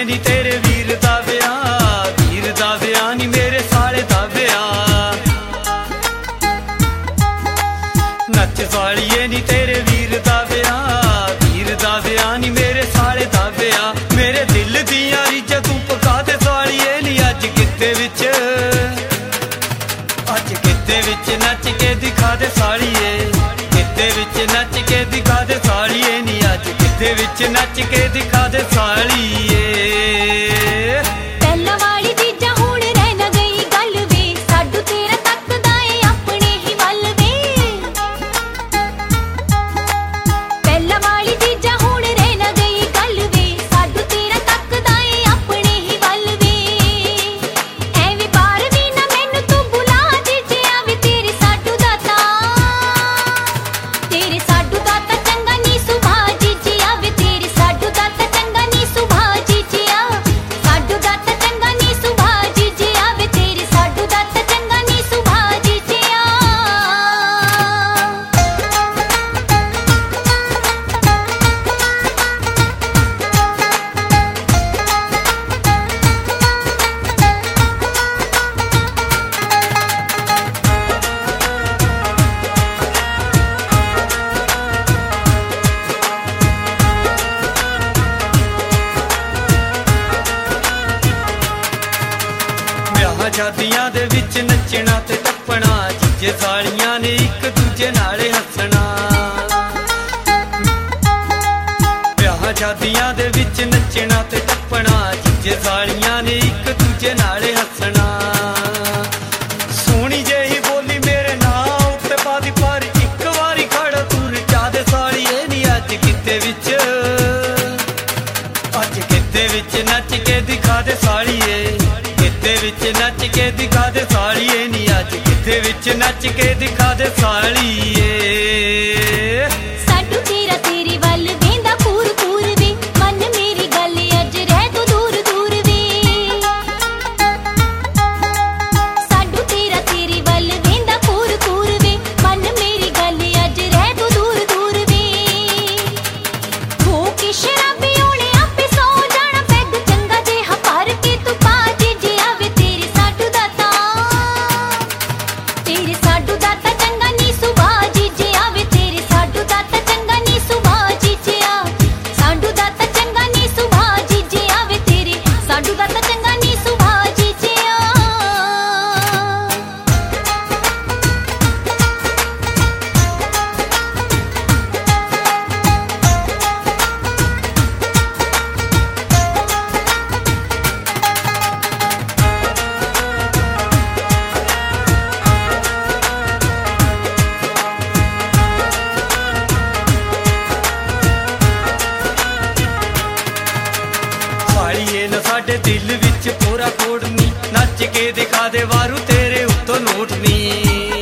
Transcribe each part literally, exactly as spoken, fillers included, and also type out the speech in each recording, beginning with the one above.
ਨੀ ਤੇਰੇ ਵੀਰ ਦਾ ਵਿਆਹ, ਵੀਰ ਦਾ ਵਿਆਹ ਨੀ ਮੇਰੇ ਸਾਲੇ ਦਾ ਵਿਆਹ। ਨੱਚ ਸਾਲੀਏ ਨੀ ਤੇਰੇ ਵੀਰ ਦਾ ਵਿਆਹ, ਵੀਰ ਦਾ ਵਿਆਹ ਨੀ ਮੇਰੇ ਸਾਲੇ ਦਾ ਵਿਆਹ। ਮੇਰੇ ਦਿਲ ਦੀਆਂ ਰੀਝਾਂ ਤੂੰ ਪਕਾ ਦੇ ਸਾਲੀਏ ਨੀ ਅੱਜ ਗਿੱਧੇ ਵਿੱਚ, ਅੱਜ ਗਿੱਧੇ ਵਿੱਚ ਨੱਚ ਕੇ ਦਿਖਾ ਦੇ ਸਾਲੀਏ, ਗਿੱਧੇ ਵਿੱਚ ਨੱਚ ਕੇ ਦਿਖਾ ਦੇ ਸਾਲੀਏ ਨੀ ਅੱਜ ਗਿੱਧੇ ਵਿੱਚ ਨੱਚ ਕੇ ਦਿਖਾ ਦੇ ਸਾਲੀਏ। ਪਹਿਲਾਂ ਵਾਲੀ ਚੀਜ਼ਾਂ ਹੁਣ ਰਹਿ ਨਾ ਗਈ ਗੱਲ ਵੇ, ਸਾਡੂ ਤੇਰਾ ਤੱਕਦਾ ਏ ਆਪਣੇ ਹੀ ਵੱਲ ਵੇ। ਪਹਿਲਾਂ ਵਾਲੀ ਚੀਜ਼ਾਂ ਹੁਣ ਰਹਿ ਨਾ ਗਈ ਗੱਲ ਵੇ, ਸਾਡੂ ਤੇਰਾ ਤੱਕਦਾ ਏ ਆਪਣੇ ਹੀ ਵੱਲ ਵੇ। ਐਵੇਂ ਬਾਹਰ ਵੀ ਨਾ ਮੈਨੂੰ ਤੂੰ ਬੁਲਾ ਜੀਜਿਆ ਵੇ, ਤੇਰੇ ਸਾਡੂ ਦਾ ਤਾਂ ਤੇਰੇ ਸਾਡੂ ਦਾ ਤਾਂ ਚੰਗਾ ਨੀ ਸੁਭਾਅ ਜੀਜਿਆ ਵੇ, ਤੇਰੇ ਸਾਡੂ ਦਾ ਤਾਂ ਚੰਗਾ ਨੀ ਸੁਭਾਅ ਜੀਜਿਆ। ਸਾਡੂ ਦਾ ਤਾਂ ਚੰਗਾ ਨੀ ਸੁਭਾਅ ਜੀਜਿਆ ਵੇ, ਤੇਰੇ ਸਾਡੂ ਦਾ ਤਾਂ ਚੰਗਾ ਨੀ ਸੁਭਾਅ ਜੀਜਿਆ। ਵਿਆਹਾਂ ਸ਼ਾਦੀਆਂ ਦੇ ਵਿੱਚ ਨੱਚਣਾ ਤੇ ਟੱਪਣਾ, ਜੀਜੇ ਸਾਲੀਆਂ ਨੇ ਇੱਕ ਦੂਜੇ ਨਾਲੇ ਹੱਸਣਾ। ਵਿਆਹਾਂ ਸ਼ਾਦੀਆਂ ਦੇ ਵਿੱਚ ਨੱਚਣਾ ਤੇ ਟੱਪਣਾ, ਜੀਜੇ ਸਾਲੀਆਂ ਨੇ ਇੱਕ ਦੂਜੇ ਨਾਲੇ ਹੱਸਣਾ। ਸੋਹਣੀ ਜਿਹੀ ਬੋਲੀ ਮੇਰੇ ਨਾਂ ਉੱਤੇ ਪਾ ਦੀ, ਪਰ ਇੱਕ ਵਾਰੀ ਖੜਾ ਤੂੰ ਰਚਾ ਦੇ ਸਾਲੀਏ ਨੀ ਅੱਜ ਗਿੱਧੇ ਵਿੱਚ, ਅੱਜ ਗਿੱਧੇ ਵਿੱਚ ਨੱਚ ਕੇ ਦਿਖਾ ਦੇ ਸਾਲੀਏ, ਗਿੱਧੇ ਵਿੱਚ ਨੱਚ ਕੇ ਦਿਖਾ ਦੇ ਸਾਲੀਏ ਨੀ ਅੱਜ ਗਿੱਧੇ ਵਿੱਚ ਨੱਚ ਕੇ ਦਿਖਾ ਦੇ ਸਾਲੀਏ। ਸਾਡੂ ਤੇਰਾ ਤੇਰੇ ਵੱਲ ਵੇਂਦਾ ਪੂਰ ਪੂਰ ਵੇ, ਮਨ ਮੇਰੀ ਗੱਲ ਅੱਜ ਰਹਿ ਤੂੰ ਦੂਰ ਦੂਰ ਵੇ। ਸਾਡੂ ਤੇਰਾ ਤੇਰੇ ਵੱਲ ਵੇਂਦਾ ਪੂਰ ਪੂਰ ਵੇ, ਮਨ ਮੇਰੀ ਗੱਲ ਅੱਜ ਰਹਿ ਤੂੰ ਦੂਰ ਦੂਰ ਵੇ। ਹੋ ਕੇ ਸ਼ਰਾਬੀ ਉਹਨੇ ਆਪੇ ਸੌ ਜਾਣਾ, ਪੈਗ ਚੰਗਾ ਜਿਹਾ ਭਰ ਕੇ ਤੂੰ ਪਾ ਜੀਜਿਆ ਵੇ, ਤੇਰੇ ਸਾਡੂ ਦਾ ਤਾਂ ਤੇਰੇ ਸਾਡੂ ਦਾ ਤਾਂ ਚੰਗਾ ਨੀ ਸੁਭਾਅ ਜੀਜਿਆ ਵੇ, ਤੇਰੇ ਸਾਡੂ ਦਾ ਤਾਂ ਚੰਗਾ ਨੀ ਸੁਭਾਅ ਜੀਜਿਆ। ਸਾਡੂ ਦਾ ਤਾਂ ਚੰਗਾ ਨੀ ਸੁਭਾਅ ਜੀਜਿਆ ਵੇ, ਤੇਰੇ ਸਾਡੂ ਦਾ ਤਾਂ ਚੰਗਾ ਨੀ ਸੁਭਾਅ ਜੀਜਿਆ। ਸਾਲੀਏ ਨਾ ਸਾਡੇ ਦਿਲ ਵਿੱਚ ਪੂਰਾ ਕੋਡ ਨੀ, ਨੱਚ ਕੇ ਦਿਖਾ ਦੇ ਵਾਰੂ ਤੇਰੇ ਉੱਤੋਂ ਨੋਟ ਨੀ।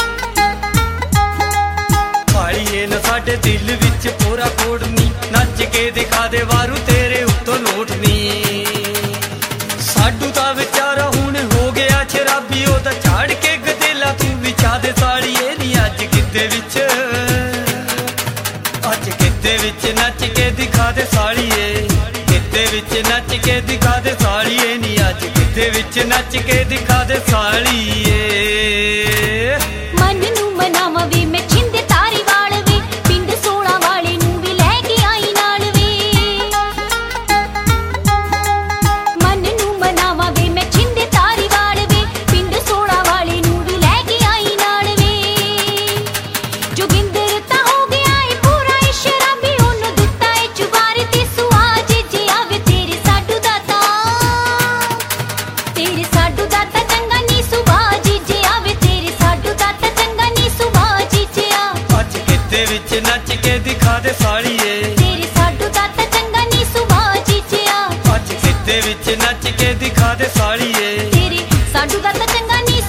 ਸਾਲੀਏ ਨਾ ਸਾਡੇ ਦਿਲ ਵਿੱਚ ਪੂਰਾ ਕੋਡ ਨੀ, ਨੱਚ ਕੇ ਦਿਖਾ ਦੇ ਵਾਰੂ ਤੇਰੇ ਉੱਤੋਂ ਨੋਟ ਨੀ। ਸਾਡੂ ਦਾ ਵਿਚਾਰਾ ਹੁਣ ਹੋ ਗਿਆ ਸ਼ਰਾਬੀ, ਉਹਦਾ ਝਾੜ ਕੇ ਗਦੇਲਾ ਤੂੰ ਵਿਛਾ ਦੇ ਸਾਲੀਏ ਨੀ ਅੱਜ ਗਿੱਧੇ ਵਿੱਚ, ਅੱਜ ਗਿੱਧੇ ਵਿੱਚ ਨੱਚ ਕੇ ਦਿਖਾ ਦੇ ਸਾਲੀਏ, ਗਿੱਧੇ ਵਿੱਚ ਨੱਚ ਕੇ ਦਿਖਾ ਦੇ ਸਾਲੀਏ ਨੀ ਅੱਜ ਗਿੱਧੇ ਵਿੱਚ ਨੱਚ ਕੇ ਦਿਖਾ ਦੇ ਸਾਲੀਏ। ਮਨ ਨੂੰ ਮਨਾਵਾਂ ਵੇ ਮੈਂ ਛਿੰਦੇ ਤਾਰੀ ਵਾਲ ਵੇ, ਪਿੰਡ ਸੋਲਾਂ ਵਾਲੇ ਨੂੰ ਵੀ ਲੈ ਕੇ ਆਈ ਨਾਲ ਵੇ। ਮਨ ਨੂੰ ਮਨਾਵਾਂ ਵੇ ਮੈਂ ਛਿੰਦੇ ਤਾਰੀ ਵਾਲ ਵੇ, ਪਿੰਡ ਸੋਲਾਂ ਵਾਲੇ ਨੂੰ ਵੀ ਲੈ ਕੇ ਆਈ ਨਾਲ ਵੇ। ਜੋਗਿੰਦਰ ਤਾਂ ਹੋ ਗਿਆ ਏ ਪੂਰਾ ਏ ਸ਼ਰਾਬੀ, ਉਹਨੂੰ ਦਿੱਤਾ ਏ ਚੁਬਾਰੇ ਤੇ ਸੁਆ ਜੀਜਿਆ ਵੇ, ਤੇਰੇ ਸਾਡੂ ਦਾ ਤਾਂ ਤੇਰੇ ਸਾਡੂ ਦਾ ਤਾਂ ਚੰਗਾ ਨੀ ਸੁਭਾਅ ਜੀਜਿਆ ਵੇ, ਤੇਰੇ ਸਾਡੂ ਦਾ ਤਾਂ ਚੰਗਾ ਨੀ ਸੁਭਾਅ ਜੀਜਿਆ। ਅੱਜ ਗਿੱਧੇ ਵਿੱਚ ਨੱਚ ਕੇ ਦਿਖਾ ਦੇ ਸਾਲੀਏ, ਤੇਰੇ ਸਾਡੂ ਦਾ ਤਾਂ ਚੰਗਾ ਨੀ ਸੁਭਾਅ ਜੀਜਿਆ। ਅੱਜ ਗਿੱਧੇ ਵਿੱਚ ਨੱਚ ਕੇ ਦਿਖਾ ਦੇ ਸਾਲੀਏ, ਤੇਰੇ ਸਾਡੂ ਦਾ ਤਾਂ ਚੰਗਾ ਨੀ